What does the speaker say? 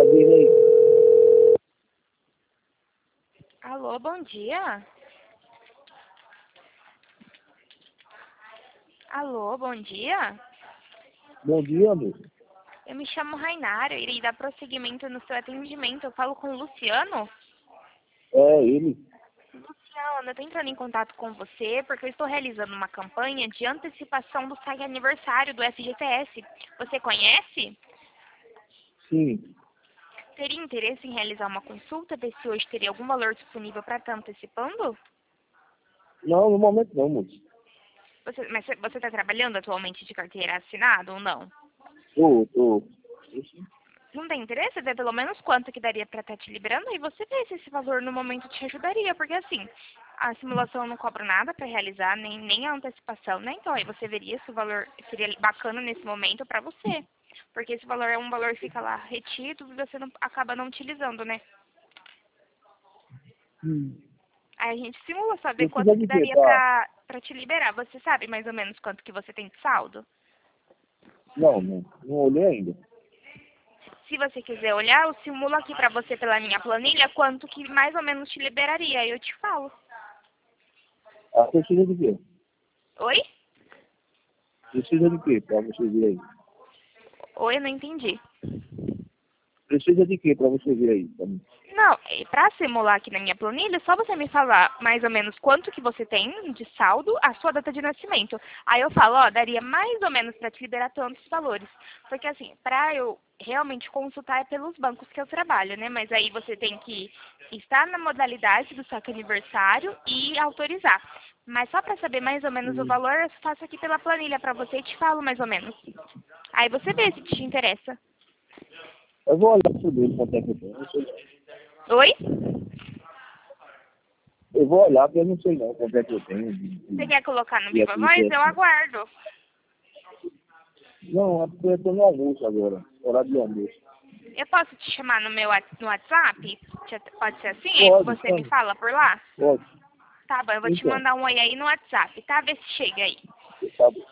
ouvindo aí. Alô, bom dia. Alô, bom dia. Bom dia, amor. Eu me chamo Rainara, eu irei dar prosseguimento no seu atendimento. Eu falo com o Luciano. É ele. Luciano, eu estou entrando em contato com você porque eu estou realizando uma campanha de antecipação do SAG aniversário do FGTS. Você conhece? Sim. Teria interesse em realizar uma consulta, ver se hoje teria algum valor disponível para estar antecipando? Não, no momento não, moço. Mas você está trabalhando atualmente de carteira assinada ou não? Tô. Não tem interesse? Ver pelo menos quanto que daria para estar te liberando? E você vê se esse valor no momento te ajudaria. Porque assim, a simulação não cobra nada para realizar, nem a antecipação, né? Então aí você veria se o valor seria bacana nesse momento para você. Porque esse valor é um valor que fica lá retido e você não, acaba não utilizando, né? Aí a gente simula, saber Precisa quanto que de quê, daria tá? pra te liberar. Você sabe mais ou menos quanto que você tem de saldo? Não olhei ainda. Se você quiser olhar, eu simulo aqui pra você pela minha planilha quanto que mais ou menos te liberaria. Aí eu te falo. Ah, precisa de quê? Oi? Precisa de quê pra você vir aí? Oi, eu não entendi. Precisa de quê pra você vir aí? Pra mim? Não, pra simular aqui na minha planilha, é só você me falar mais ou menos quanto que você tem de saldo, a sua data de nascimento. Aí eu falo, ó, daria mais ou menos pra te liberar tantos valores. Porque assim, pra eu realmente consultar é pelos bancos que eu trabalho, né? Mas aí você tem que estar na modalidade do saque aniversário e autorizar. Mas só pra saber mais ou menos o valor, eu faço aqui pela planilha pra você e te falo mais ou menos. Aí você vê se te interessa. Eu vou olhar sobre ele quanto é que eu tenho. Não sei não. Oi? Eu vou olhar porque eu não sei não quanto é que eu tenho Você quer colocar no de Viva Voz? Eu FGTS. aguardo. Não, é porque eu tô no almoço agora. Horário do almoço. Eu posso te chamar no meu no WhatsApp? Pode ser assim? Aí Pode, você me fala por lá? pode. Tá bom, eu vou te Então, mandar um oi aí no WhatsApp, tá? Vê se chega aí. tá bom.